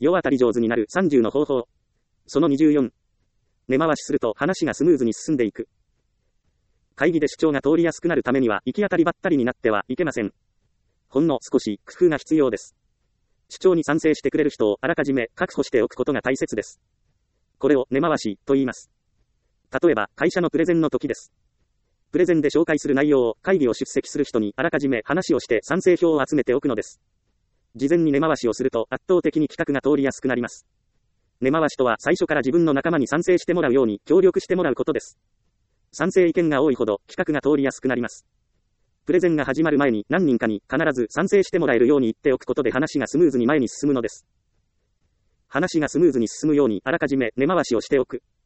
世当たり上手になる30の方法。その24。根回しすると話がスムーズに進んでいく。会議で主張が通りやすくなるためには行き当たりばったりになってはいけません。ほんの少し工夫が必要です。主張に賛成してくれる人をあらかじめ確保しておくことが大切です。これを根回しと言います。例えば会社のプレゼンの時です。プレゼンで紹介する内容を会議を出席する人にあらかじめ話をして賛成票を集めておくのです。事前に根回しをすると圧倒的に企画が通りやすくなります。根回しとは最初から自分の仲間に賛成してもらうように協力してもらうことです。賛成意見が多いほど企画が通りやすくなります。プレゼンが始まる前に何人かに必ず賛成してもらえるように言っておくことで話がスムーズに前に進むのです。話がスムーズに進むようにあらかじめ根回しをしておく。